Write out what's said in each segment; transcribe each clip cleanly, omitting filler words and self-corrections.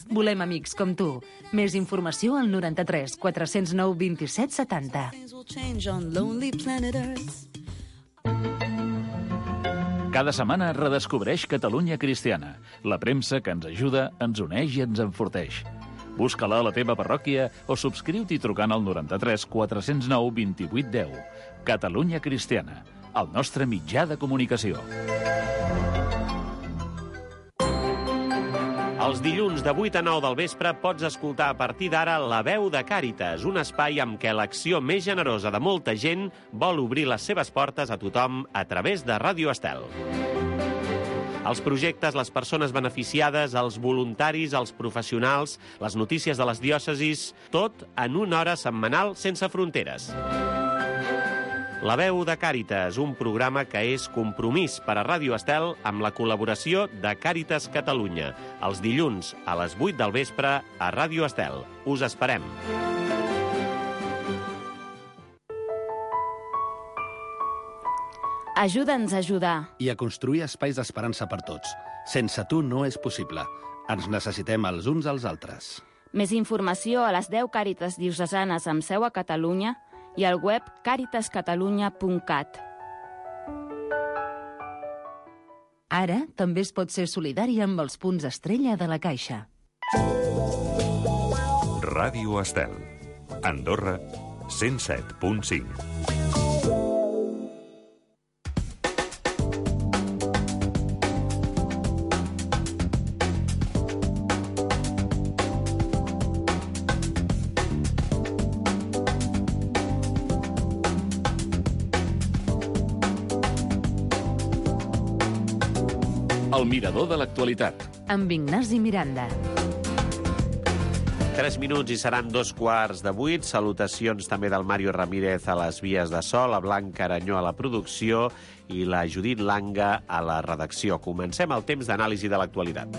Volem amics com tu. Més informació al 93 409 27 70. Cada setmana redescobreix Catalunya Cristiana, la premsa que ens ajuda, ens uneix i ens enforteix. Busca-la a la teva parròquia o subscriu-t'hi trucant al 93 409 28 10. Catalunya Cristiana, el nostre mitjà de comunicació. Els dilluns de 8 a 9 del vespre pots escoltar a partir d'ara La Veu de Càritas, un espai amb què l'acció més generosa de molta gent vol obrir les seves portes a tothom a través de Ràdio Estel. Els projectes, les persones beneficiades, els voluntaris, els professionals, les notícies de les diòcesis, tot en una hora setmanal sense fronteres. La Veu de Càritas, un programa que és compromís per a Ràdio Estel amb la col·laboració de Càritas Catalunya. Els dilluns a les 8 del vespre a Ràdio Estel. Us esperem. Ajuda'ns a ajudar. I a construir espais d'esperança per tots. Sense tu no és possible. Ens necessitem els uns als altres. Més informació a les 10 Càritas diocesanes amb seu a Catalunya i al web caritascatalunya.cat. Ara també es pot ser solidari amb els punts estrella de la Caixa. Ràdio Estel. Andorra, 107.5. El mirador de l'actualitat. Amb Ignasi Miranda. 3 minuts i seran 2:15. Salutacions també del Mario Ramírez a les vies de so, la Blanca Aranyó a la producció i la Judit Langa a la redacció. Comencem el temps d'anàlisi de l'actualitat.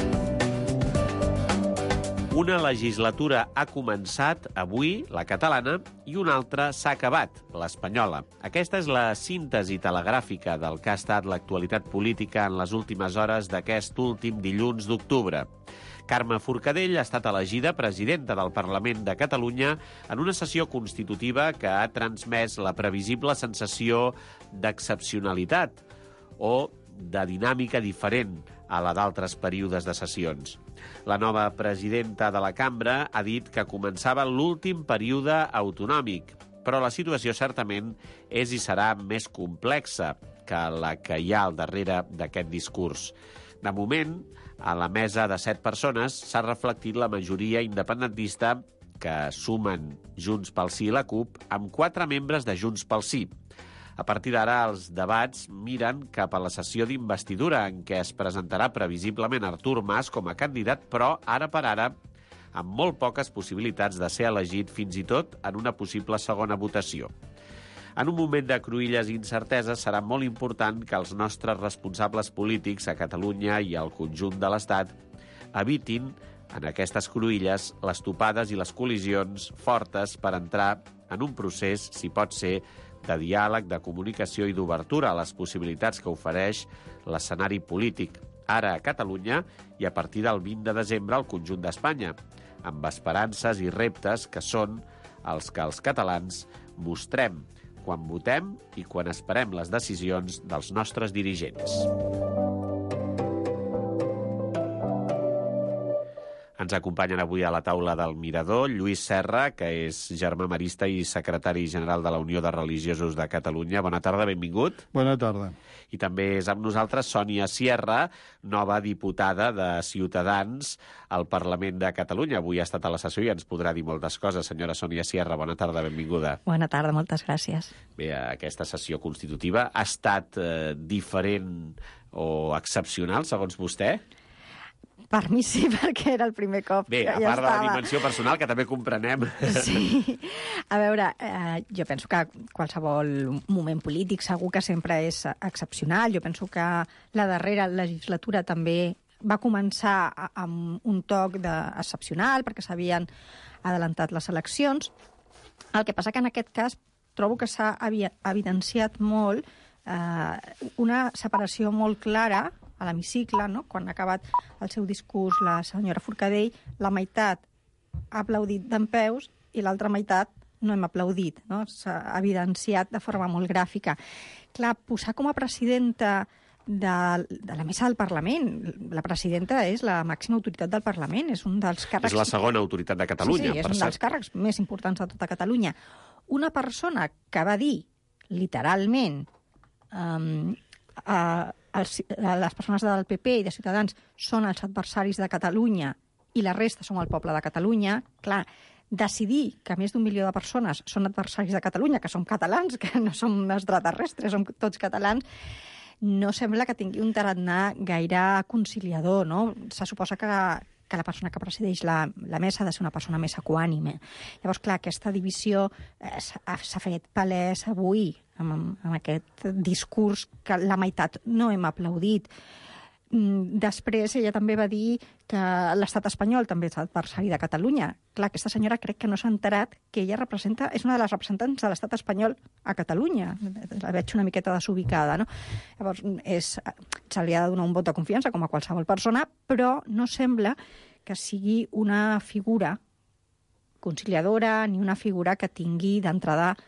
Una legislatura ha començat avui, la catalana, i una altra s'ha acabat, l'espanyola. Aquesta és la síntesi telegràfica del que ha estat l'actualitat política en les últimes hores d'aquest últim dilluns d'octubre. Carme Forcadell ha estat elegida presidenta del Parlament de Catalunya en una sessió constitutiva que ha transmès la previsible sensació d'excepcionalitat o de dinàmica diferent a la d'altres períodes de sessions. La nova presidenta de la cambra ha dit que començava l'últim període autonòmic, però la situació certament és i serà més complexa que la que hi ha al darrere d'aquest discurs. De moment, a la mesa de 7 persones s'ha reflectit la majoria independentista que sumen Junts pel Sí i la CUP amb 4 membres de Junts pel Sí. A partir d'ara, els debats miren cap a la sessió d'investidura en què es presentarà previsiblement Artur Mas com a candidat, però ara per ara amb molt poques possibilitats de ser elegit fins i tot en una possible segona votació. En un moment de cruïlles i incerteses serà molt important que els nostres responsables polítics a Catalunya i al conjunt de l'Estat evitin en aquestes cruïlles les topades i les col·lisions fortes per entrar en un procés, si pot ser, de diàleg, de comunicació i d'obertura a les possibilitats que ofereix l'escenari polític, ara a Catalunya i a partir del 20 de desembre al conjunt d'Espanya, amb esperances i reptes que són els que els catalans mostrem quan votem i quan esperem les decisions dels nostres dirigents. Ens acompanyen avui a la taula del Mirador Lluís Serra, que és germà marista i secretari general de la Unió de Religiosos de Catalunya. Bona tarda, benvingut. Bona tarda. I també és amb nosaltres Sònia Sierra, nova diputada de Ciutadans al Parlament de Catalunya. Avui ha estat a la sessió i ens podrà dir moltes coses. Senyora Sònia Sierra, bona tarda, benvinguda. Bona tarda, moltes gràcies. Bé, aquesta sessió constitutiva ha estat diferent o excepcional, segons vostè? Per mi sí, perquè era el primer cop. Bé, a part de la dimensió personal, que també comprenem. Sí. A veure, jo penso que qualsevol moment polític segur que sempre és excepcional. Jo penso que la darrera legislatura també va començar amb un toc excepcional, perquè s'havien adelantat les eleccions. El que passa que en aquest cas trobo que s'ha evidenciat molt una separació molt clara a l'hemicicle, no? Quan ha acabat el seu discurs la senyora Forcadell, la meitat ha aplaudit dempeus i l'altra meitat no hem aplaudit, no? S'ha evidenciat de forma molt gràfica. Clar, posar com a presidenta de la mesa del Parlament. La presidenta és la màxima autoritat del Parlament, és un dels càrrecs... És la segona autoritat de Catalunya, sí, és un dels càrrecs més importants de tota Catalunya. Una persona que va dir, literalment, les persones del PP i de Ciutadans són els adversaris de Catalunya i la resta som el poble de Catalunya, clar, decidir que més d'1 milió de persones són adversaris de Catalunya, que som catalans, que no som extraterrestres, som tots catalans, no sembla que tingui un tarannà gaire conciliador, no? Se suposa que la persona que presideix la mesa ha de ser una persona més equànime. Llavors, clar, aquesta divisió s'ha fet palès avui amb aquest discurs que la meitat no hem aplaudit. Després ella també va dir que l'estat espanyol també és adversari de Catalunya. Clar, aquesta senyora crec que no s'ha enterat que ella és una de les representants de l'estat espanyol a Catalunya. La veig una miqueta desubicada, no? Llavors, se li ha de donar un vot de confiança com a qualsevol persona, però no sembla que sigui una figura conciliadora ni una figura que tingui d'entrada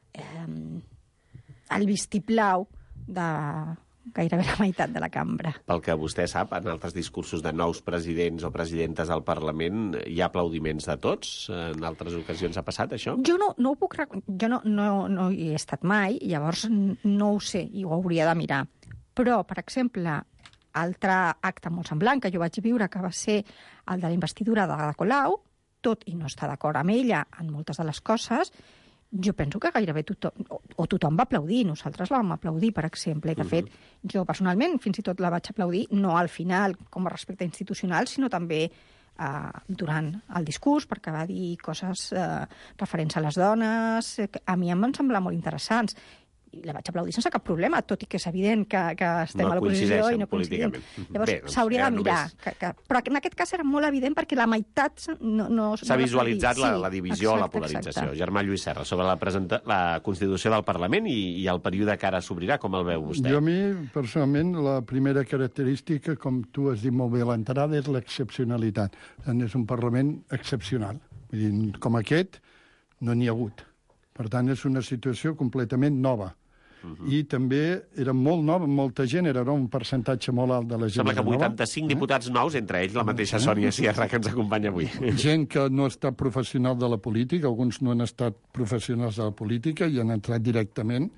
el vistiplau de gairebé la meitat de la cambra. Pel que vostè sap, en altres discursos de nous presidents o presidentes del Parlament hi ha aplaudiments de tots? En altres ocasions ha passat això? Jo no ho puc... Jo no hi he estat mai, llavors no ho sé i ho hauria de mirar. Però, per exemple, altre acte molt semblant que jo vaig viure, que va ser el de la investidura de Colau, tot i no estar d'acord amb ella en moltes de les coses, jo penso que gairebé tothom va aplaudir. Nosaltres la vam aplaudir, per exemple. I, de fet, jo personalment fins i tot la vaig aplaudir, no al final com a respecte institucional, sinó també durant el discurs, perquè va dir coses referents a les dones, que a mi em van semblar molt interessants. I la vaig aplaudir sense cap problema, tot i que és evident que estem a l'oposició i no coincidim. Llavors s'hauria de mirar. Però en aquest cas era molt evident perquè la meitat no s'ha visualitzat la divisió o la polarització. Exacte. Germà Lluís Serra, sobre la Constitució del Parlament i el període que ara s'obrirà, com el veu vostè? Jo a mi, personalment, la primera característica, com tu has dit molt bé a l'entrada, és l'excepcionalitat. És un Parlament excepcional. Vull dir, com aquest no n'hi ha hagut. Per tant, és una situació completament nova. I també era molt nova, molta gent, era un percentatge molt alt de la gent. Sembla que 85 diputats nous, entre ells la mateixa Sònia Sierra, que ens acompanya avui. Gent que no ha estat professional de la política, alguns no han estat professionals de la política i han entrat directament.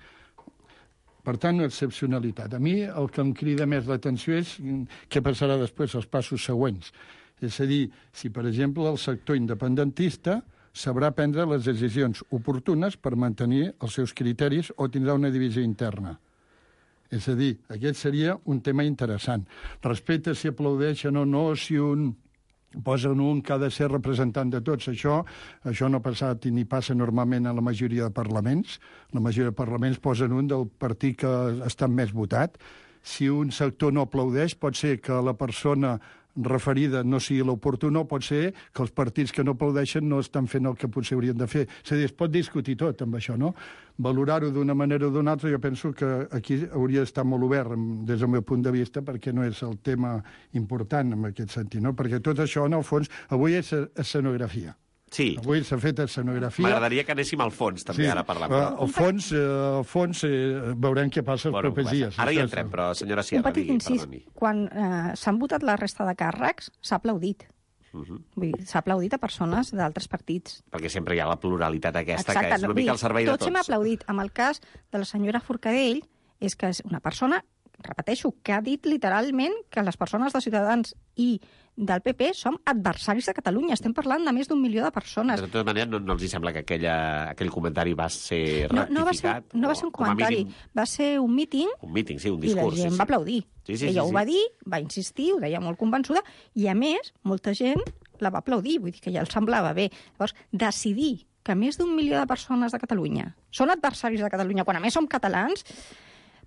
Per tant, una excepcionalitat. A mi el que em crida més l'atenció és què passarà després, els passos següents. És a dir, si, per exemple, el sector independentista sabrà prendre les decisions oportunes per mantenir els seus criteris o tindrà una divisió interna. És a dir, aquest seria un tema interessant. Respecte a si aplaudeixen o no, si posen un que ha de ser representant de tots, això no ha passat ni passa normalment a la majoria de parlaments. La majoria de parlaments posen un del partit que està més votat. Si un sector no aplaudeix, pot ser que la persona referida no sigui l'oportuna, pot ser que els partits que no aplaudeixen no estan fent el que potser haurien de fer. És a dir, es pot discutir tot amb això, no? Valorar-ho d'una manera o d'una altra, jo penso que aquí hauria d'estar molt obert des del meu punt de vista, perquè no és el tema important en aquest sentit, no? Perquè tot això, en el fons, avui és escenografia. Sí. Avui s'ha fet escenografia. M'agradaria que anéssim al fons, també, ara parlant. Al fons veurem què passa els propers dies. Ara hi entrem, però, senyora Sierra, un petit incís. Quan s'han votat la resta de càrrecs, s'ha aplaudit. Vull dir, s'ha aplaudit a persones d'altres partits. Perquè sempre hi ha la pluralitat aquesta, que és una mica al servei de tots. Tots hem aplaudit. En el cas de la senyora Forcadell, és que és una persona, repeteixo, que ha dit literalment que les persones de Ciutadans i del PP som adversaris de Catalunya. Estem parlant de més d'1 milió de persones. De tota manera, no els sembla que aquell comentari va ser rectificat? No va ser un comentari, va ser un míting. Un míting, sí, un discurs. I la gent va aplaudir. Ella ho va dir, va insistir, ho deia molt convençuda, i a més, molta gent la va aplaudir, vull dir que ja els semblava bé. Llavors, decidir que més d'1 milió de persones de Catalunya són adversaris de Catalunya, quan a més som catalans,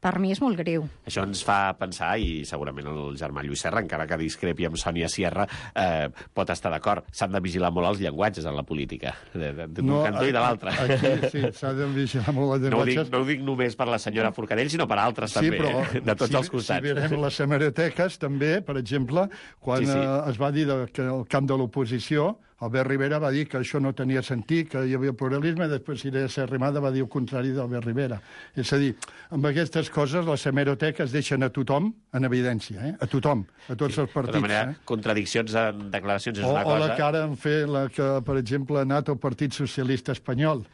Per mi és molt greu. Això ens fa pensar, i segurament el germà Lluís Serra, encara que discrepi amb Sònia Sierra, pot estar d'acord. S'han de vigilar molt els llenguatges en la política, d'un cantó i de l'altre. Aquí sí, s'ha de vigilar molt els llenguatges. No ho dic només per la senyora Forcadell, sinó per altres també, de tots els costats. Si mirem les hemeroteques, també, per exemple, quan es va dir que el camp de l'oposició, Albert Rivera va dir que això no tenia sentit, que hi havia pluralisme, i després Irene Arrimadas va dir el contrari d'Albert Rivera. És a dir, amb aquestes coses les hemeroteques deixen a tothom en evidència, a tothom, a tots els partits. De manera, contradiccions en declaracions és una cosa... O la que ara han fet, que, per exemple, ha anat el Partit Socialista Espanyol,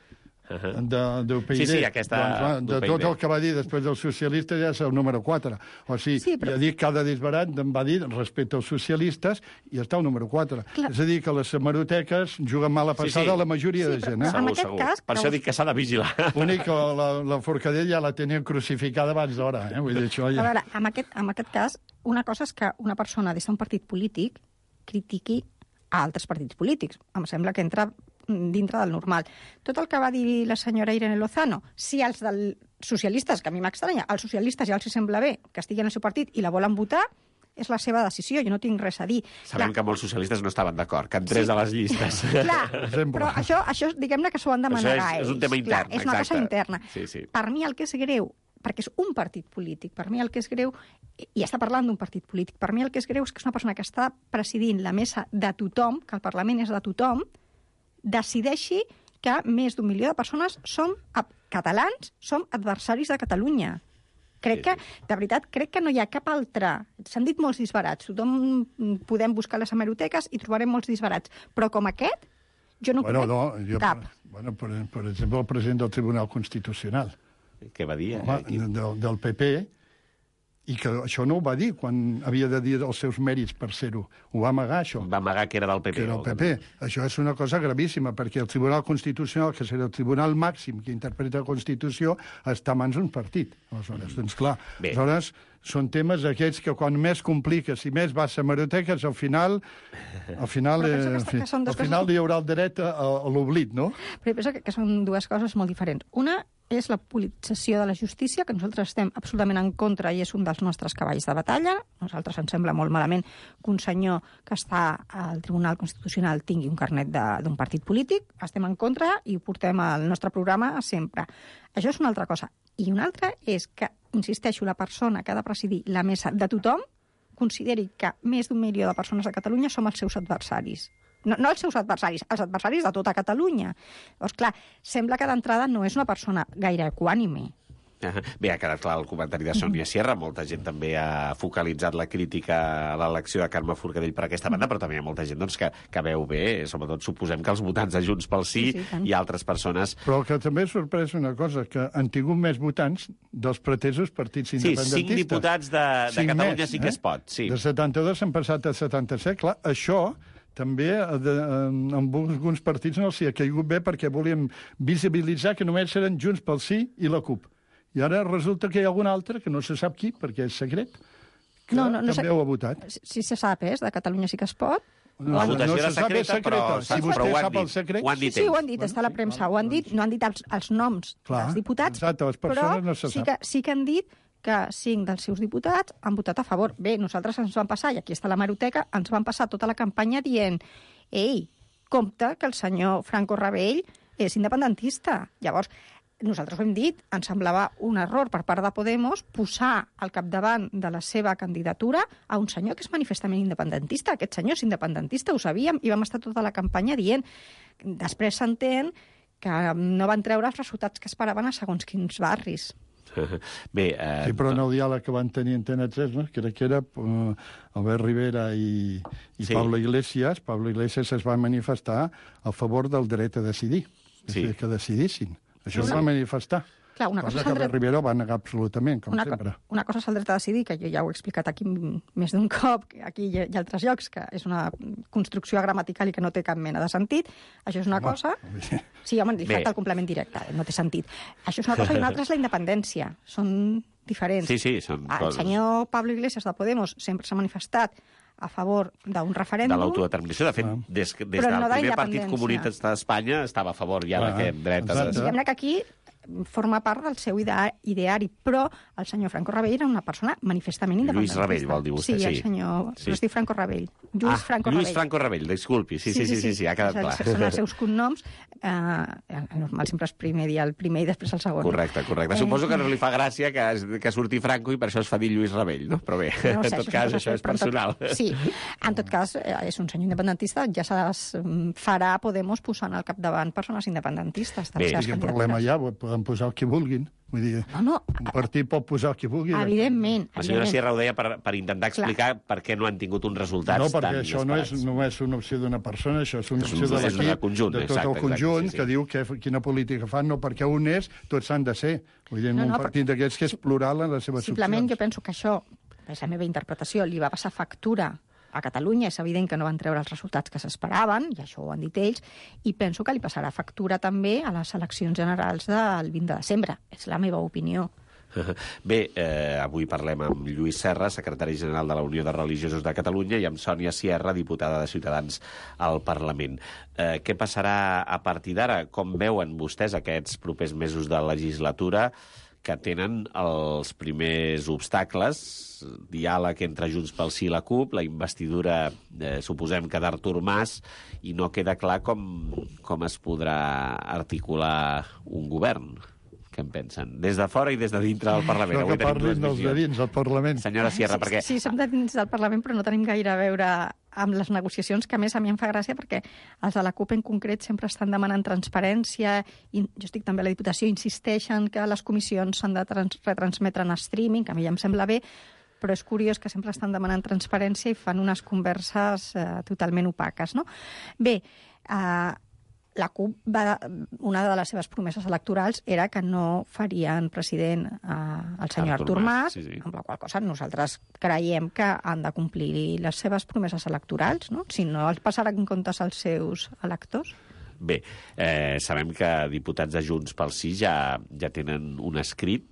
del PID. Sí, aquesta... De tot el que va dir després dels socialistes ja és el número 4. O sigui, ja dic, cada disbarat em va dir respecte als socialistes i està el número 4. Clar. És a dir, que les hemeroteques juguen mala passada a la majoria de gent. Segur. Per això dic que s'ha de vigilar. Únic que la Forcadell ja la tenien crucificada abans d'hora. Vull dir, això ja... A veure, en aquest cas, una cosa és que una persona des d'un partit polític critiqui a altres partits polítics. Em sembla que entra dintre del normal. Tot el que va dir la senyora Irene Lozano, si els dels socialistes, que a mi m'estranya, als socialistes ja els sembla bé que estiguin al seu partit i la volen votar, és la seva decisió, jo no tinc res a dir. Sabem que molts socialistes no estaven d'acord, que entrés a les llistes. Clar, però això diguem-ne que s'ho han de manegar ells. És un tema intern, és una cosa interna. Sí. Per mi el que és greu, perquè és un partit polític, per mi el que és greu, i està parlant d'un partit polític, per mi el que és greu és que és una persona que està presidint la mesa de tothom, que el Parlament és de tothom, decideixi que més d'1 milió de persones catalans som adversaris de Catalunya. Crec que, de veritat, que no hi ha cap altre... S'han dit molts disbarats, tothom podem buscar les hemeroteques i trobarem molts disbarats, però com aquest, jo no crec cap. Per exemple, el president del Tribunal Constitucional. Què va dir? Del PP, i que això no ho va dir quan havia de dir els seus mèrits per ser-ho. Ho va amagar, això. Va amagar que era del PP. Que era el PP. Això és una cosa gravíssima, perquè el Tribunal Constitucional, que serà el tribunal màxim que interpreta la Constitució, està a mans d'un partit. Aleshores, doncs clar, aleshores són temes aquests que quan més compliques i més vas a hemeroteques, al final hi haurà el dret a l'oblit, no? Però penso que són dues coses molt diferents. Una és la politització de la justícia, que nosaltres estem absolutament en contra i és un dels nostres cavalls de batalla. A nosaltres ens sembla molt malament que un senyor que està al Tribunal Constitucional tingui un carnet d'un partit polític. Estem en contra i ho portem al nostre programa sempre. Això és una altra cosa. I una altra és que, insisteixo, la persona que ha de presidir la mesa de tothom consideri que més d'1 milió de persones a Catalunya som els seus adversaris. No els seus adversaris, els adversaris de tota Catalunya. Llavors, clar, sembla que d'entrada no és una persona gaire equànime. Bé, ha quedat clar el comentari de Sònia Sierra. Molta gent també ha focalitzat la crítica a l'elecció de Carme Forcadell per aquesta banda, però també hi ha molta gent que veu bé, sobretot suposem que els votants de Junts pel Sí i altres persones... Però que també sorprès una cosa, que han tingut més votants dels pretesos partits independentistes. Sí, 5 diputats de Catalunya sí que es pot. De 72 han passat a 77. Clar, això també amb alguns partits no s'hi ha caigut bé perquè volíem visibilitzar que només eren Junts pel Sí i la CUP. I ara resulta que hi ha algun altre, que no se sap qui, perquè és secret, que també ho ha votat. Si se sap, de Catalunya sí que es pot. La votació era secreta, però ho han dit. Sí, ho han dit, està a la premsa. Ho han dit, no han dit els noms dels diputats, però sí que han dit que 5 dels seus diputats han votat a favor. Bé, nosaltres ens van passar, i aquí està la hemeroteca, ens van passar tota la campanya dient compte que el senyor Franco Ravell és independentista. Llavors, nosaltres ho hem dit, ens semblava un error per part de Podemos posar al capdavant de la seva candidatura a un senyor que és manifestament independentista. Aquest senyor és independentista, ho sabíem, i vam estar tota la campanya dient. Després s'entén que no van treure els resultats que esperaven a segons quins barris. Bé, sí, però en el diàleg que van tenir Antena 3, no? Crec que era Albert Rivera i Pablo Iglesias. Pablo Iglesias es va manifestar a favor del dret a decidir, que decidissin. Això es va manifestar. Clar, una cosa és el dret... Rivera va negar absolutament, com sempre. Una cosa és el dret a decidir, que jo ja ho he explicat aquí més d'un cop, aquí i altres llocs, que és una construcció gramatical i que no té cap mena de sentit. Això és una cosa... Sí, home, li falta el complement directe, no té sentit. Això és una cosa i una altra és la independència. Són diferents. Sí, són coses. El senyor Pablo Iglesias de Podemos sempre s'ha manifestat a favor d'un referèndum. De l'autodeterminació. De fet, des del primer partit comunista d'Espanya estava a favor ja d'aquest dret. Diguem-ne que aquí forma part del seu ideari, però el senyor Franco Ravell era una persona manifestament independentista. Lluís Ravell, vol dir vostè, sí. Sí, el senyor... Sí. No es diu Franco Ravell. Lluís Franco Ravell, disculpi. Sí, ha quedat clar. Són els seus cognoms. Normal sempre és primer dia el primer i després el segon. Correcte. Suposo que no li fa gràcia que surti Franco i per això es fa dir Lluís Ravell, no? Però bé, en tot cas, això és personal. Sí, en tot cas, és un senyor independentista, ja farà Podemos posant al capdavant persones independentistes. Bé, quin problema hi ha? Poden posar el que vulguin. Vull dir, un partit pot posar el que vulgui. Evidentment. La senyora Sierra ho deia per intentar explicar per què no han tingut uns resultats tan inesperats. No, perquè això no és només una opció d'una persona, això és una opció de l'equip, de tot el conjunt, que diu quina política fan, no perquè un és, tots s'han de ser. Vull dir, un partit d'aquests que és plural en les seves opcions. Simplement jo penso que això, és la meva interpretació, li va passar factura a Catalunya. És evident que no van treure els resultats que s'esperaven, i això ho han dit ells, i penso que li passarà factura també a les eleccions generals del 20 de desembre. És la meva opinió. Bé, avui parlem amb Lluís Serra, secretari general de la Unió de Religiosos de Catalunya, i amb Sònia Sierra, diputada de Ciutadans al Parlament. Què passarà a partir d'ara? Com veuen vostès aquests propers mesos de legislatura, que tenen els primers obstacles, diàleg entre Junts pel Sí i la CUP, la investidura, suposem que d'Artur Mas, i no queda clar com es podrà articular un govern. Què en pensen? Des de fora i des de dintre del Parlament. Això que parlin dels de dins del Parlament. Senyora Sierra, perquè... Sí, som de dins del Parlament, però no tenim gaire a veure amb les negociacions, que a més a mi em fa gràcia perquè els de la CUP en concret sempre estan demanant transparència, i jo estic també a la Diputació, insisteixen que les comissions s'han de retransmetre en streaming, que a mi ja em sembla bé, però és curiós que sempre estan demanant transparència i fan unes converses totalment opaques, no? Bé, la CUP, una de les seves promeses electorals era que no farien president el senyor Artur Mas, amb la qual cosa nosaltres creiem que han de complir les seves promeses electorals, no? Si no els passaran comptes als seus electors. Bé, sabem que diputats de Junts pel Sí ja tenen un escrit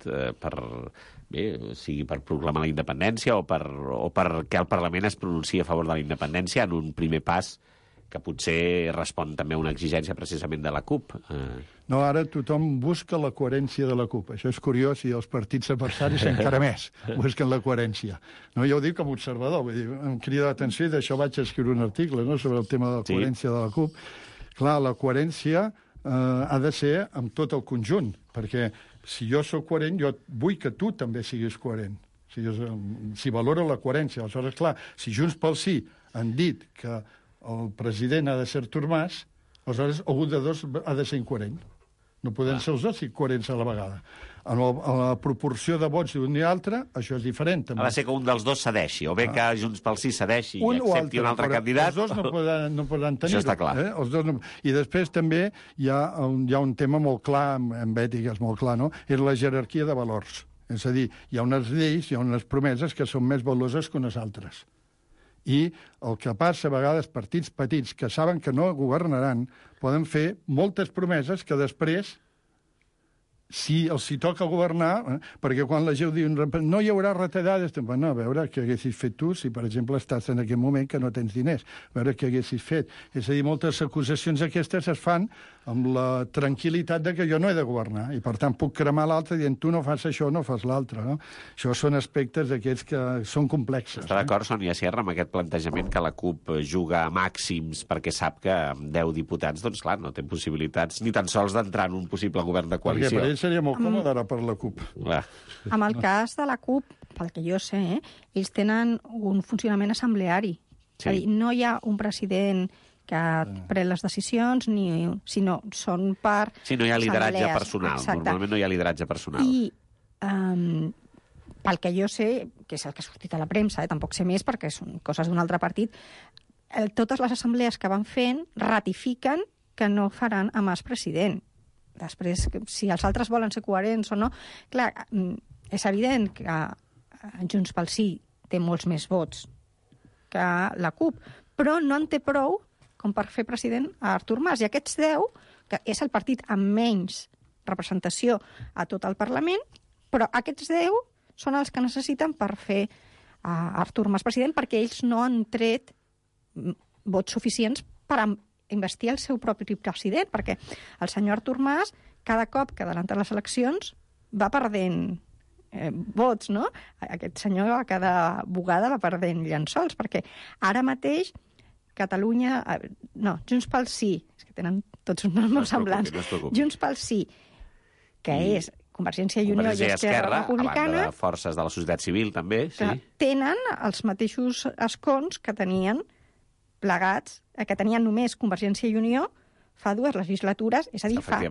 sigui per proclamar la independència o perquè el Parlament es pronunciï a favor de la independència en un primer pas que potser respon també a una exigència precisament de la CUP. No, ara tothom busca la coherència de la CUP. Això és curiós, i els partits adversaris encara més busquen la coherència. No, jo ho dic com a observador, vull dir, em crida l'atenció, i d'això vaig escriure un article, no?, sobre el tema de la coherència de la CUP. Clar, la coherència ha de ser amb tot el conjunt, perquè si jo sóc coherent, jo vull que tu també siguis coherent. Si valoro la coherència. Aleshores, clar, si Junts pel Sí han dit que el president ha de ser Artur Mas, aleshores algun de dos ha de ser incoherent. No poden ser els dos incoherents a la vegada. A la proporció de vots d'un i altre, això és diferent. També. Ha de ser que un dels dos cedeixi, o bé que Junts pel Sí cedeixi i accepti un altre candidat. Els dos no poden tenir-ho. Això està clar. Els dos no... I després també hi ha un tema molt clar, en ètica és molt clar, no? És la jerarquia de valors. És a dir, hi ha unes lleis, hi ha unes promeses que són més valuoses que unes altres. I el que passa a vegades, partits petits que saben que no governaran, poden fer moltes promeses que després, si els hi toca governar, perquè quan la gent diu no hi haurà retallades, bueno, a veure què haguessis fet tu si, per exemple, estàs en aquest moment que no tens diners, a veure què haguessis fet. És a dir, moltes acusacions aquestes es fan amb la tranquil·litat de que jo no he de governar, i per tant puc cremar l'altre dient tu no fas això, no fas l'altre. No? Això són aspectes d'aquests que són complexes. Està d'acord, Sònia Sierra, amb aquest plantejament que la CUP juga a màxims perquè sap que amb 10 diputats, doncs clar, no té possibilitats ni tan sols d'entrar en un possible govern de coalició. Perquè per ells seria molt còmode ara per la CUP. Amb el cas de la CUP, pel que jo sé, ells tenen un funcionament assembleari. Sí. És a dir, no hi ha un president que pren les decisions, sinó són per... Sí, no hi ha lideratge personal. Exacte. Normalment no hi ha lideratge personal. I pel que jo sé, que és el que ha sortit a la premsa, tampoc sé més perquè són coses d'un altre partit, totes les assemblees que van fent ratifiquen que no faran a Mas president. Després, si els altres volen ser coherents o no... Clar, és evident que Junts pel Sí té molts més vots que la CUP, però no en té prou com per fer president a Artur Mas. I aquests 10, que és el partit amb menys representació a tot el Parlament, però aquests 10 són els que necessiten per fer a Artur Mas president, perquè ells no han tret vots suficients per investir el seu propi president, perquè el senyor Artur Mas cada cop que adelanta les eleccions va perdent vots, no? Aquest senyor cada bugada va perdent llençols, perquè ara mateix Catalunya... No, Junts pel Sí, és que tenen tots uns noms molt semblants. Junts pel Sí, que és Convergència i Unió i Esquerra Republicana, a banda de forces de la societat civil, també, sí. Tenen els mateixos escons que tenien plegats, que tenien només Convergència i Unió fa 2 legislatures, és a dir, fa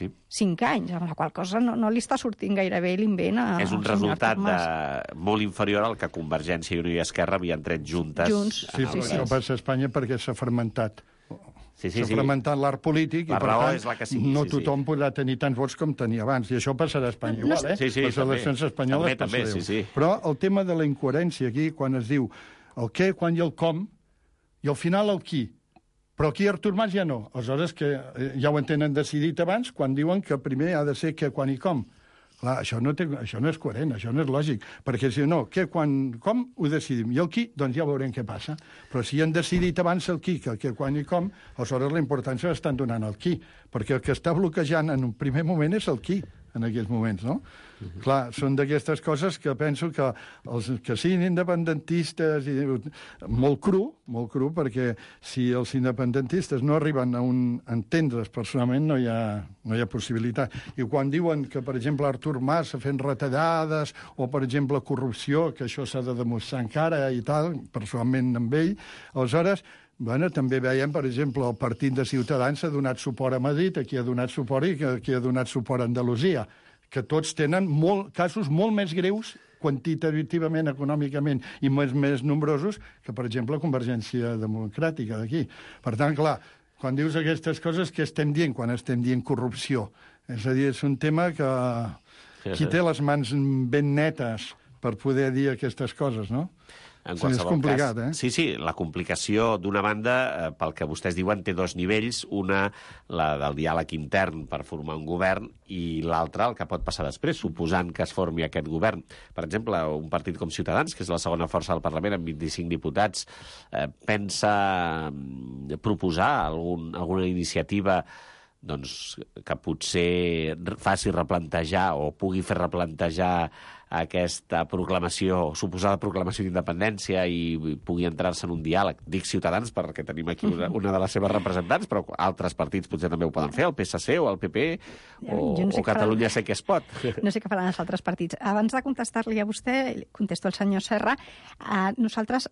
5 anys, amb la qual cosa no li està sortint gaire bé l'invent a... És un resultat molt inferior al que Convergència i Unió i Esquerra havien tret juntes. Sí, però això passa a Espanya perquè s'ha fermentat. S'ha fermentat l'art polític i, per tant, no tothom podrà tenir tants vots com tenia abans. I això passarà a Espanya igual, eh? Les eleccions espanyoles també. Però el tema de la incoherència aquí, quan es diu el què, quan i el com, i al final el qui. Però aquí Artur Mas ja no. Aleshores, que ja ho tenen decidit abans, quan diuen que primer ha de ser què, quan i com. Clar, això no és coherent, això no és lògic, perquè si no, què, quan, com, ho decidim. I el qui, doncs ja veurem què passa. Però si han decidit abans el qui, que el què, quan i com, aleshores la importància l'estan donant al qui, perquè el que està bloquejant en un primer moment és el qui, en aquests moments, no? Clar, són d'aquestes coses que penso que els que siguin independentistes, molt cru, perquè si els independentistes no arriben a entendre's personalment no hi ha possibilitat. I quan diuen que, per exemple, Artur Mas ha fet retallades o, per exemple, corrupció, que això s'ha de demostrar encara i tal, personalment amb ell, aleshores... també veiem, per exemple, el partit de Ciutadans ha donat suport a Madrid, aquí ha donat suport i aquí ha donat suport a Andalusia, que tots tenen casos molt més greus quantitativament, econòmicament, i més nombrosos que, per exemple, Convergència Democràtica d'aquí. Per tant, clar, quan dius aquestes coses, què estem dient quan estem dient corrupció? És a dir, és un tema que qui té les mans ben netes per poder dir aquestes coses, no? En qualsevol complicat, cas, sí, la complicació, d'una banda, pel que vostès diuen, té 2 nivells. Una, la del diàleg intern per formar un govern, i l'altra, el que pot passar després, suposant que es formi aquest govern. Per exemple, un partit com Ciutadans, que és la segona força del Parlament, amb 25 diputats, pensa proposar alguna iniciativa doncs, que potser faci replantejar o pugui fer replantejar aquesta suposada proclamació d'independència i pugui entrar-se en un diàleg. Dic Ciutadans perquè tenim aquí una de les seves representants, però altres partits potser també ho poden fer, el PSC o el PP o Catalunya sé que es pot. No sé què faran els altres partits. Abans de contestar-li a vostè, contesto al senyor Serra, nosaltres,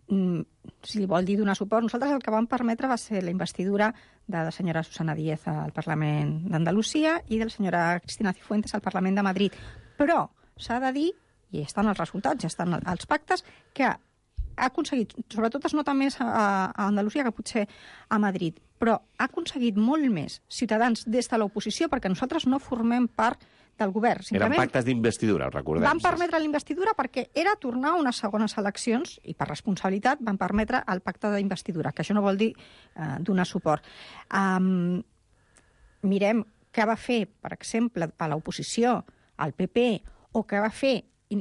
si li vol dir donar suport, nosaltres el que vam permetre va ser la investidura de la senyora Susana Díez al Parlament d'Andalusia i de la senyora Cristina Cifuentes al Parlament de Madrid. Però s'ha de dir, i estan els resultats, ja estan els pactes, que ha aconseguit, sobretot es nota més a Andalusia que potser a Madrid, però ha aconseguit molt més Ciutadans des de l'oposició, perquè nosaltres no formem part del govern. Eren pactes d'investidura, ho recordem. Van permetre l'investidura perquè era tornar a unes segones eleccions i per responsabilitat van permetre el pacte d'investidura, que això no vol dir donar suport. Mirem què va fer, per exemple, a l'oposició, al PP, o què va fer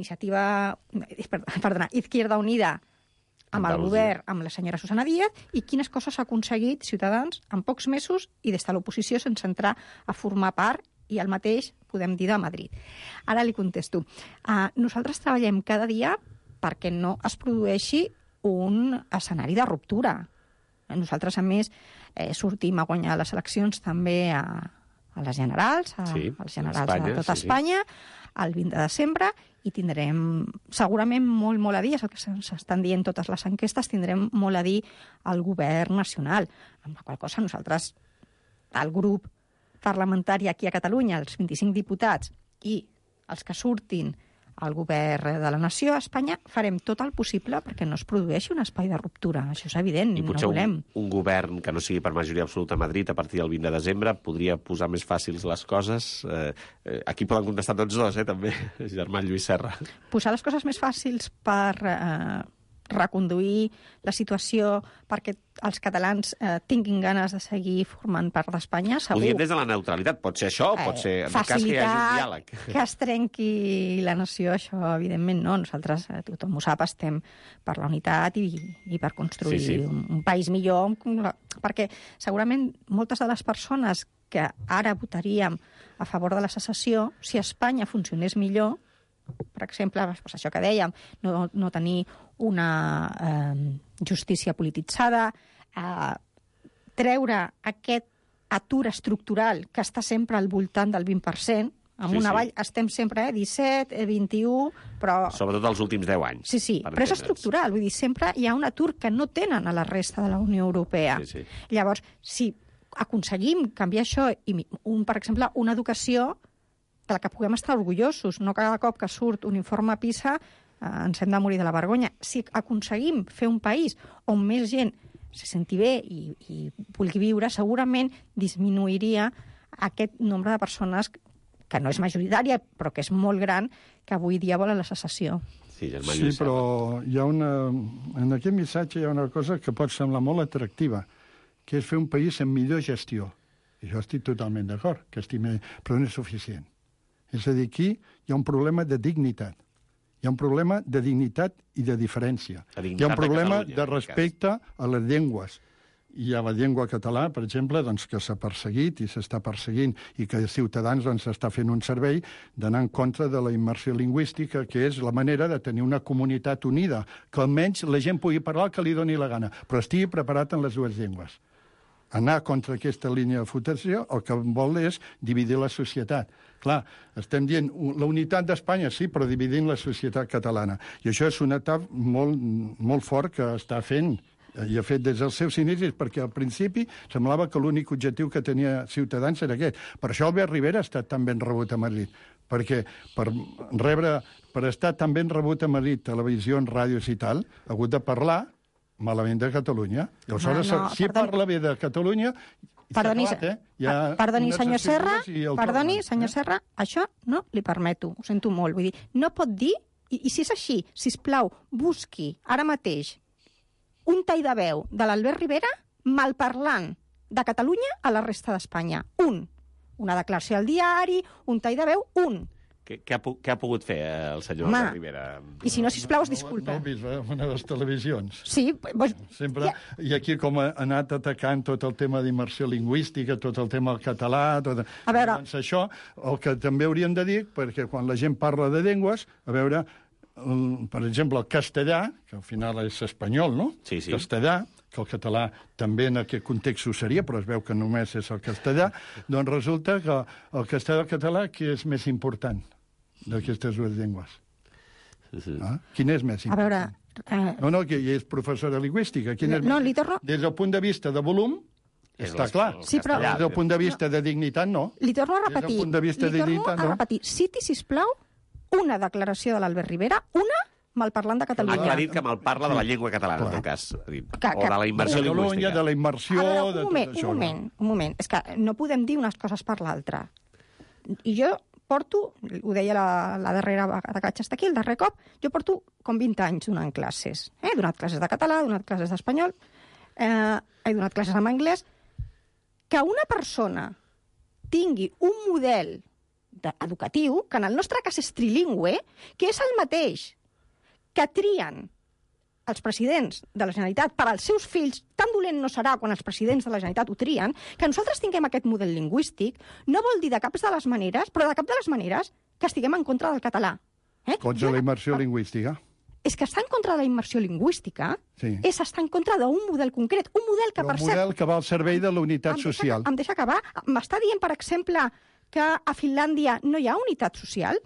Izquierda Unida amb el govern, amb la senyora Susana Díaz, i quines coses ha aconseguit Ciutadans en pocs mesos i des de l'oposició sense entrar a formar part, i el mateix podem dir de Madrid. Ara li contesto. Nosaltres treballem cada dia perquè no es produeixi un escenari de ruptura. Nosaltres, a més, sortim a guanyar les eleccions també a les generals, als generals de tot Espanya, el 20 de desembre, i tindrem segurament molt, molt a dir, és el que s'estan dient totes les enquestes, tindrem molt a dir al govern nacional, amb la qual cosa nosaltres, el grup parlamentari aquí a Catalunya, els 25 diputats i els que surtin al govern de la nació, a Espanya, farem tot el possible perquè no es produeixi un espai de ruptura. Això és evident, i potser no volem. Un govern que no sigui per majoria absoluta a Madrid a partir del 20 de desembre podria posar més fàcils les coses. Aquí poden contestar tots dos, també, germà Lluís Serra. Posar les coses més fàcils per reconduir la situació perquè els catalans tinguin ganes de seguir formant part d'Espanya, segur. Ho diem des de la neutralitat, pot ser això, pot ser en el cas que hi hagi un diàleg. Que es trenqui la nació, això evidentment no. Nosaltres, tothom ho sap, estem per la unitat i per construir un país millor, perquè segurament moltes de les persones que ara votaríem a favor de la secessió si Espanya funcionés millor, per exemple, doncs això que dèiem, no tenir una justícia polititzada, treure aquest atur estructural que està sempre al voltant del 20%, amb una vall estem sempre 17, 21, però... Sobretot els últims 10 anys. Sí, però és estructural, vull dir, sempre hi ha un atur que no tenen a la resta de la Unió Europea. Llavors, si aconseguim canviar això, per exemple, una educació de la que puguem estar orgullosos, no cada cop que surt un informe PISA ens hem de morir de la vergonya. Si aconseguim fer un país on més gent se senti bé i vulgui viure, segurament disminuiria aquest nombre de persones que no és majoritària, però que és molt gran, que avui dia volen la secessió. Sí, però hi ha en aquest missatge hi ha una cosa que pot semblar molt atractiva, que és fer un país amb millor gestió. I jo estic totalment d'acord, però no és suficient. És a dir, aquí hi ha un problema de dignitat. Hi ha un problema de dignitat i de diferència. Hi ha un problema de respecte a les llengües. Hi ha la llengua català, per exemple, doncs, que s'ha perseguit i s'està perseguint i que Ciutadans s'està fent un servei d'anar en contra de la immersió lingüística, que és la manera de tenir una comunitat unida, que almenys la gent pugui parlar el que li doni la gana, però estigui preparat en les dues llengües. Anar contra aquesta línia de flotació el que vol és dividir la societat. Clar, estem dient la unitat d'Espanya, sí, però dividint la societat catalana. I això és un etap molt fort que està fent i ha fet des dels seus inicis, perquè al principi semblava que l'únic objectiu que tenia Ciutadans era aquest. Per això Albert Rivera ha estat tan ben rebut a Madrid, perquè per estar tan ben rebut a Madrid, televisions, ràdios i tal, ha hagut de parlar malament de Catalunya. I aleshores, si parla bé de Catalunya, perdoni, senyor Serra, això no li permeto, ho sento molt. Vull dir, no pot dir, i si és així, sisplau, busqui ara mateix un tall de veu de l'Albert Rivera malparlant de Catalunya a la resta d'Espanya. Una declaració al diari, un tall de veu, Què ha pogut fer el senyor Albert Rivera? I si no, sisplau, es disculpa. No he vist una de les televisions. Sí, sempre. I aquí com ha anat atacant tot el tema d'immersió lingüística, tot el tema del català... A veure... Doncs això, el que també hauríem de dir, perquè quan la gent parla de llengües, a veure... per exemple, el castellà, que al final és espanyol, no? Sí. Castellà, que el català també en aquest context ho seria, però es veu que només és el castellà, doncs resulta que el castellà i el català, què és més important d'aquestes dues llengües? Quin és més important? A veure... No, que és professor de lingüística. No, li torno... Des del punt de vista de volum, està clar. Sí, però... Des del punt de vista de dignitat, no. Li torno a repetir. Citi, sisplau, una declaració de l'Albert Rivera, malparlant de Catalunya. Ha aclarit que malparla de la llengua catalana, en tot cas. O de la immersió lingüística. De la immersió... Un moment. És que no podem dir unes coses per l'altra. I jo porto, ho deia la darrera vegada que vaig estar aquí, el darrer cop, jo porto com 20 anys donant classes. He donat classes de català, he donat classes d'espanyol, he donat classes en anglès. Que una persona tingui un model educatiu, que en el nostre cas és trilingüe, que és el mateix que trien els presidents de la Generalitat per als seus fills, tan dolent no serà quan els presidents de la Generalitat ho trien, que nosaltres tinguem aquest model lingüístic, no vol dir de cap de les maneres, però de cap de les maneres que estiguem en contra del català. Contra la immersió lingüística. És que estar en contra de la immersió lingüística és estar en contra d'un model concret, un model que, per cert... Un model que va al servei de la unitat social. Em deixa acabar. M'està dient, per exemple, que a Finlàndia no hi ha unitat social?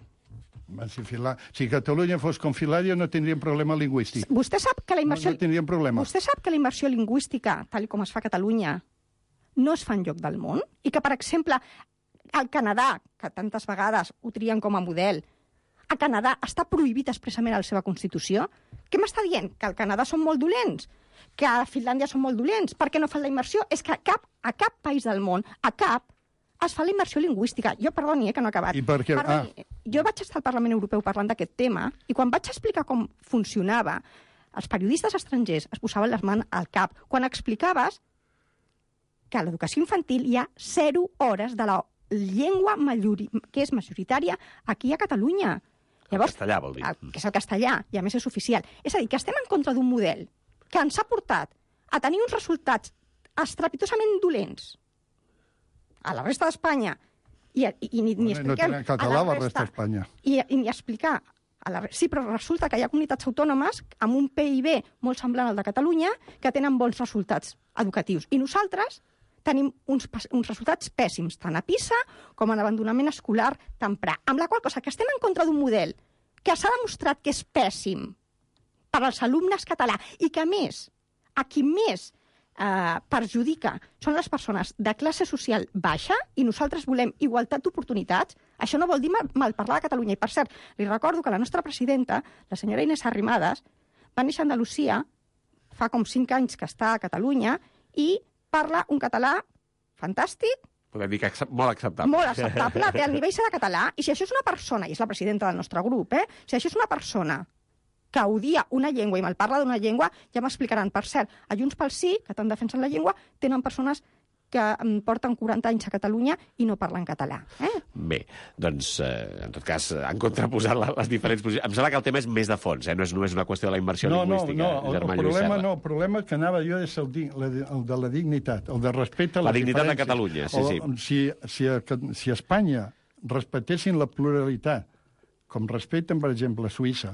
Si Catalunya fos com Finlàndia no tindríem problema lingüístic. Vostè sap que la immersió... No tindríem problema. Vostè sap que la immersió lingüística, tal com es fa a Catalunya, no es fa enlloc del món? I que, per exemple, al Canadà, que tantes vegades ho trien com a model, a Canadà està prohibit expressament a la seva Constitució? Què m'està dient? Que al Canadà són molt dolents? Que a Finlàndia són molt dolents? Per què no fan la immersió? És que a cap país del món, es fa la immersió lingüística. Jo, perdoni, que no he acabat. I per què? Jo vaig estar al Parlament Europeu parlant d'aquest tema i quan vaig explicar com funcionava, els periodistes estrangers es posaven les mans al cap quan explicaves que a l'educació infantil hi ha 0 hores de la llengua que és majoritària aquí a Catalunya. Llavors, el castellà, vol dir. Que és el castellà, i a més és oficial. És a dir, que estem en contra d'un model que ens ha portat a tenir uns resultats estrepitosament dolents a la resta d'Espanya i ni expliquem... No tenen català a la resta d'Espanya. I ni explicar... Sí, però resulta que hi ha comunitats autònomes amb un PIB molt semblant al de Catalunya que tenen bons resultats educatius. I nosaltres tenim uns resultats pèssims, tant a PISA com en abandonament escolar temprà. Amb la qual cosa que estem en contra d'un model que s'ha demostrat que és pèssim per als alumnes català i que, a més, a qui més perjudica són les persones de classe social baixa i nosaltres volem igualtat d'oportunitats, això no vol dir malparlar de Catalunya. I, per cert, li recordo que la nostra presidenta, la senyora Inés Arrimadas, va néixer a Andalusia, fa com 5 anys que està a Catalunya, i parla un català fantàstic. Podem dir que molt acceptable. Molt acceptable, té el nivell C de català, i si això és una persona, i és la presidenta del nostre grup, si això és una persona que odia una llengua i malparla d'una llengua, ja m'explicaran. Per cert, a Junts pel Sí, que tant defensen la llengua, tenen persones que porten 40 anys a Catalunya i no parlen català. Bé, doncs, en tot cas, han contraposat les diferents posicions. Em sembla que el tema és més de fons, no és només una qüestió de la immersió lingüística. El problema que anava jo és el de la dignitat, el de respecte a les diferències. La dignitat de Catalunya, sí. Si a Espanya respectessin la pluralitat, com respecten, per exemple, a Suïssa,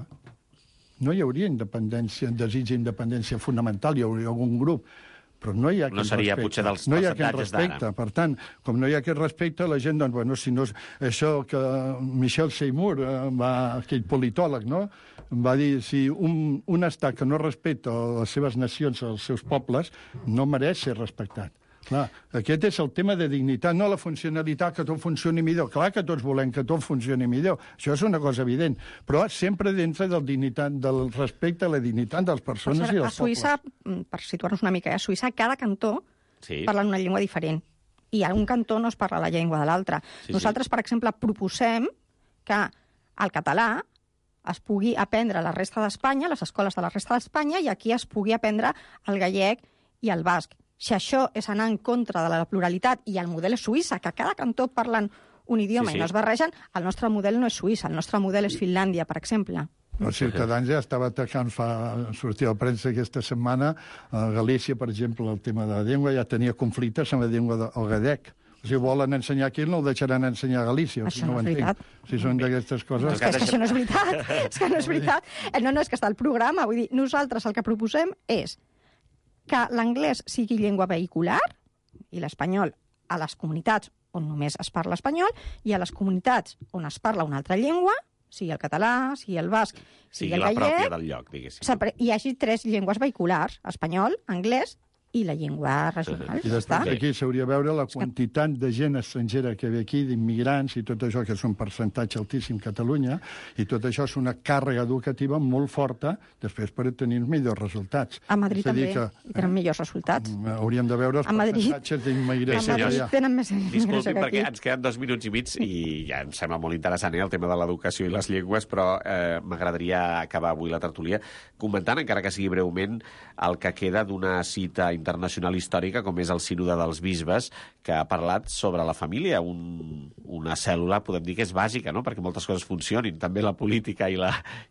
no hi hauria independència, desig d'independència fonamental, hi hauria algun grup, però no hi ha aquest respecte. No seria potser dels percentatges d'ara. Per tant, com no hi ha aquest respecte, la gent, doncs, bueno, si no és això que Michel Seymour, aquell politòleg, no?, va dir, si un estat que no respecta les seves nacions, els seus pobles, no mereix ser respectat. Clar, aquest és el tema de dignitat, no la funcionalitat, que tot funcioni millor. Clar que tots volem que tot funcioni millor, això és una cosa evident, però sempre dintre del respecte a la dignitat de les persones i dels pobles. A Suïssa, per situar-nos una mica, a Suïssa cada cantó parla una llengua diferent, i a un cantó no es parla la llengua de l'altre. Nosaltres, per exemple, proposem que el català es pugui aprendre a la resta d'Espanya, a les escoles de la resta d'Espanya, i aquí es pugui aprendre el gallec i el basc. Si això és anar en contra de la pluralitat i el model és Suïssa, que cada cantó parlen un idioma i no es barregen, el nostre model no és Suïssa, el nostre model és Finlàndia, per exemple. Els Ciutadans ja estava atacant, sortir a la premsa aquesta setmana, a Galícia, per exemple, el tema de la llengua, ja tenia conflictes amb la llengua del gallec. Si volen ensenyar aquí, no el deixaran ensenyar a Galícia. Això no és veritat. Si són d'aquestes coses... És que això no és veritat. És que no és veritat. No, és que està al programa. Vull dir, nosaltres el que proposem és que l'anglès sigui llengua vehicular i l'espanyol a les comunitats on només es parla espanyol i a les comunitats on es parla una altra llengua, sigui el català, sigui el basc, sigui el gallec... la pròpia del lloc, diguéssim. Hi hagi 3 llengües vehiculars, espanyol, anglès i la llengua regional. I després aquí s'hauria de veure la quantitat de gent estrangera que ve aquí, d'immigrants i tot això, que és un percentatge altíssim a Catalunya, i tot això és una càrrega educativa molt forta després per tenir millors resultats. A Madrid també tenen millors resultats. Hauríem de veure els percentatges d'immigració. A Madrid tenen més immigració que aquí. Disculpin, perquè ens queden 2 minuts i mig i ja em sembla molt interessant el tema de l'educació i les llengües, però m'agradaria acabar avui la tertúlia comentant, encara que sigui breument, el que queda d'una cita internacional històrica, com és el Sínode dels Bisbes, que ha parlat sobre la família, una cèl·lula, podem dir que és bàsica, no?, perquè moltes coses funcionin, també la política i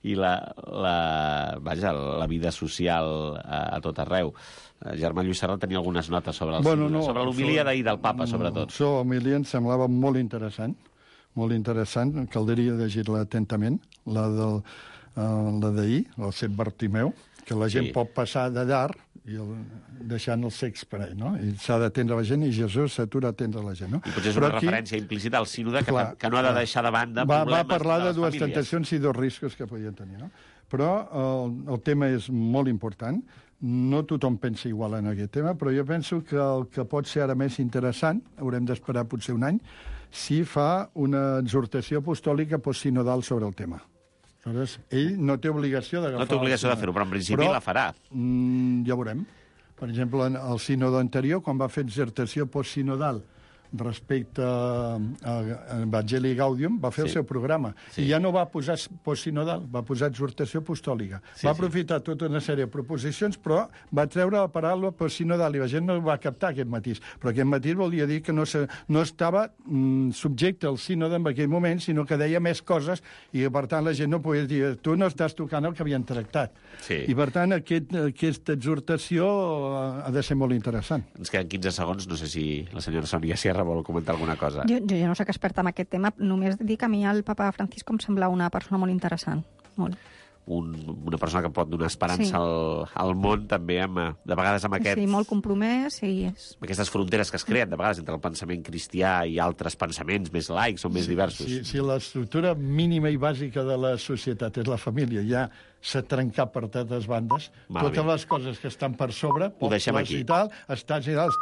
la vida social a tot arreu. Germà Lluís Serra tenia algunes notes sobre el Sínode, sobre l'homilia d'ahir del papa, sobretot. L'homilia em semblava molt interessant, caldria llegir-la atentament, la d'ahir, el Sant Bartimeu, que la gent pot passar de llarg deixant el sex per ell, no? I s'ha d'atendre la gent i Jesús s'atura a atendre la gent, no? I potser és una referència implícita al sínode que no ha de deixar de banda problemes de les famílies. Va parlar de 2 tentacions i 2 riscos que podien tenir, no? Però el tema és molt important. No tothom pensa igual en aquest tema, però jo penso que el que pot ser ara més interessant, haurem d'esperar potser un any, si fa una exhortació apostòlica postsinodal sobre el tema. Aleshores, ell no té obligació d'agafar... No té obligació de fer-ho, però en principi la farà. Ja veurem. Per exemple, el sínode anterior, quan va fer exhortació postsinodal respecte a Evangelii Gaudium, va fer el seu programa. I ja no va posar postsinodal, va posar exhortació apostòlica. Va aprofitar tota una sèrie de proposicions, però va treure la paraula postsinodal i la gent no va captar aquest matís. Però aquest matís volia dir que no estava subjecte al sínode en aquell moment, sinó que deia més coses i, per tant, la gent no podia dir tu no estàs tocant el que havien tractat. I, per tant, aquesta exhortació ha de ser molt interessant. Ens queden 15 segons, no sé si la senyora Sònia Sierra vol comentar alguna cosa. Jo no soc experta en aquest tema, només dic que a mi el papa Francisco em sembla una persona molt interessant, molt. Una persona que pot donar esperança al món, també, de vegades amb aquest... Sí, molt compromès i... Aquestes fronteres que es creen, de vegades, entre el pensament cristià i altres pensaments més laics o més diversos. Si l'estructura mínima i bàsica de la societat és la família, ja s'ha trencat per totes bandes, totes les coses que estan per sobre, ho deixem aquí. I tal, estats i tal,